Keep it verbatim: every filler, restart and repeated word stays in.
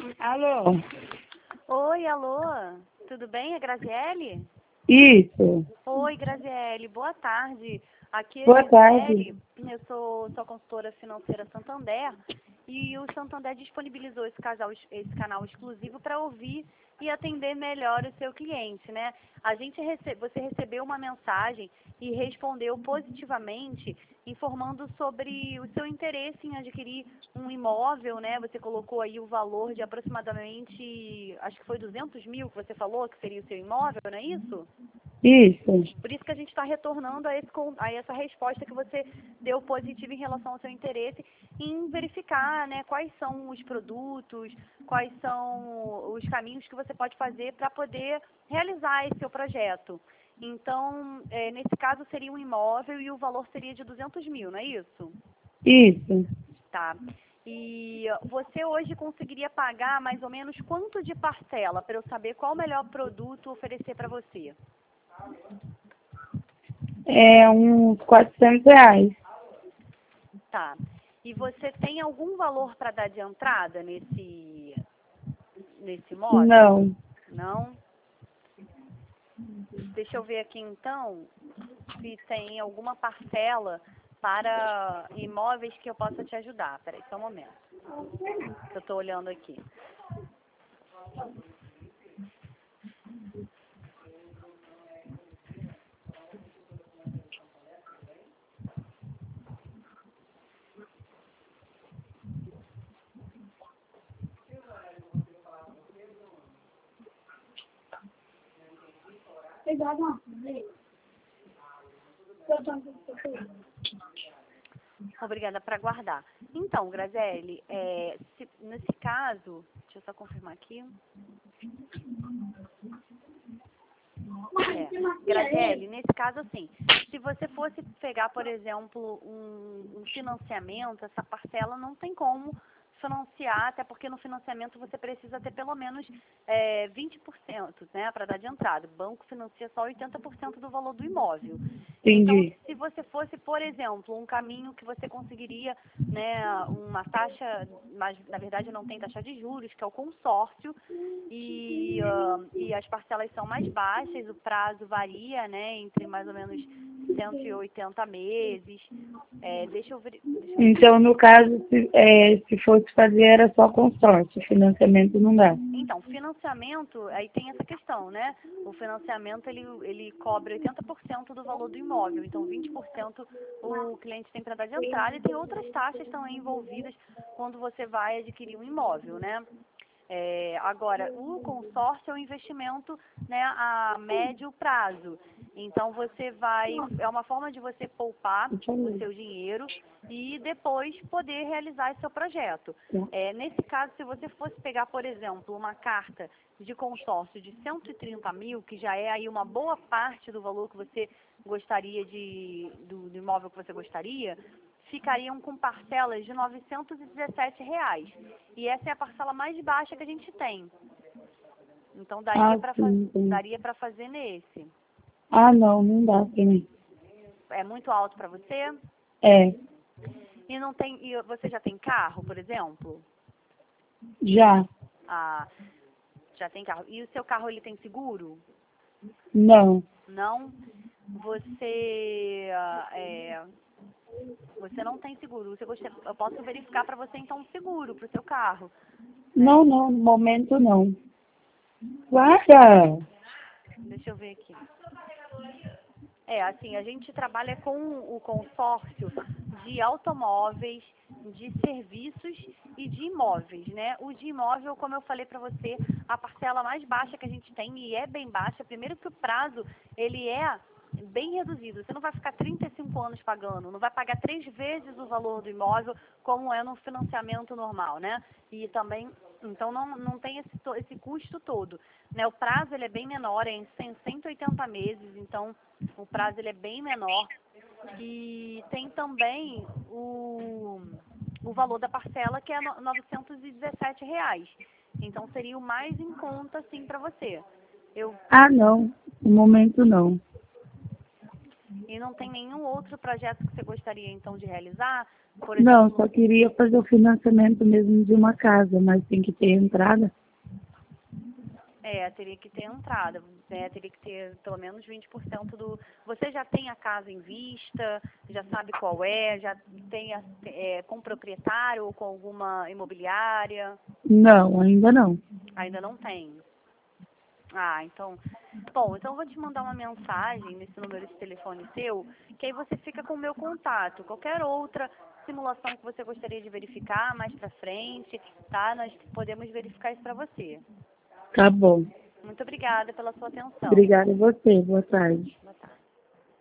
Alô? Oi, alô, tudo bem? É Graziele? Isso. Oi, Graziele, boa tarde. Aqui é Boa Gisele, tarde. eu sou sua consultora financeira Santander e o Santander disponibilizou esse, casal, esse canal exclusivo para ouvir e atender melhor o seu cliente, né? A gente rece você recebeu uma mensagem e respondeu positivamente, informando sobre o seu interesse em adquirir um imóvel, né? Você colocou aí o valor de aproximadamente, acho que foi duzentos mil que você falou que seria o seu imóvel, não é isso? Isso. Por isso que a gente está retornando a, esse, a essa resposta que você deu positiva em relação ao seu interesse em verificar, né, quais são os produtos, quais são os caminhos que você pode fazer para poder realizar esse seu projeto. Então, é, nesse caso seria um imóvel e o valor seria de duzentos mil, não é isso? Isso. Tá. E você hoje conseguiria pagar mais ou menos quanto de parcela para eu saber qual o melhor produto oferecer para você? É uns quatrocentos reais. Tá. E você tem algum valor para dar de entrada nesse, nesse imóvel? Não. Não? Deixa eu ver aqui então se tem alguma parcela para imóveis que eu possa te ajudar. Peraí, só um momento. Eu estou olhando aqui. Obrigada por aguardar. Então, Graziele, é, se, nesse caso, deixa eu só confirmar aqui. É, Graziele, nesse caso, assim, se você fosse pegar, por exemplo, um, um financiamento, essa parcela não tem como financiar, até porque no financiamento você precisa ter pelo menos é, vinte por cento, né, para dar de entrada. O banco financia só oitenta por cento do valor do imóvel. Então, Entendi. se você fosse, por exemplo, um caminho que você conseguiria, né, uma taxa, mas na verdade não tem taxa de juros, que é o consórcio, e, uh, e as parcelas são mais baixas, o prazo varia, né, entre mais ou menos cento e oitenta meses. É, deixa eu ver. Deixa eu ver. Então, no caso, se, é, se fosse fazer, era só consórcio. Financiamento não dá. Então, financiamento, aí tem essa questão, né? O financiamento, ele, ele cobre oitenta por cento do valor do imóvel, então vinte por cento o cliente tem para dar de entrada e tem outras taxas também envolvidas quando você vai adquirir um imóvel, né? É, agora, o consórcio é um investimento, né, a médio prazo. Então, você vai, é uma forma de você poupar o seu dinheiro e depois poder realizar esse seu projeto. É, nesse caso, se você fosse pegar, por exemplo, uma carta de consórcio de cento e trinta mil, que já é aí uma boa parte do valor que você gostaria de, do, do imóvel que você gostaria, ficariam com parcelas de novecentos e dezessete reais. E essa é a parcela mais baixa que a gente tem. Então daria Ah, para sim, sim. daria para fazer nesse. Ah, não, não dá pra mim. É muito alto para você? É, E não tem e você já tem carro, por exemplo? já. Ah, já tem carro. E o seu carro ele tem seguro? Não. Não? Você ah, é, você não tem seguro. Você gostaria, eu posso verificar para você então um seguro para o seu carro, né? Não, não, no momento não. Guarda! Deixa eu ver aqui. É, assim, a gente trabalha com o consórcio de automóveis, de serviços e de imóveis, né? O de imóvel, como eu falei para você, a parcela mais baixa que a gente tem, e é bem baixa, primeiro que o prazo, ele é bem reduzido. Você não vai ficar trinta e cinco anos pagando, não vai pagar três vezes o valor do imóvel, como é no financiamento normal, né? E também, então não, não tem esse, esse custo todo, né? O prazo, ele é bem menor, é em cento e oitenta meses, então o prazo ele é bem menor. E tem também o, o valor da parcela, que é novecentos e dezessete reais. Então seria o mais em conta, sim, para você. Eu Ah, não. No momento não. E não tem nenhum outro projeto que você gostaria, então, de realizar? Por Não, exemplo, só queria fazer o financiamento mesmo de uma casa, mas tem que ter entrada. é, teria que ter entrada, né? Teria que ter pelo menos vinte por cento do... Você já tem a casa em vista? Já sabe qual é? Já tem a, é, com proprietário ou com alguma imobiliária? Não, ainda não. Ainda não tem. Ah, então... Bom, então eu vou te mandar uma mensagem nesse número de telefone seu, que aí você fica com o meu contato. Qualquer outra simulação que você gostaria de verificar mais pra frente, tá? Nós podemos verificar isso pra você. Tá bom. Muito obrigada pela sua atenção. Obrigada a você. Boa tarde. Boa tarde.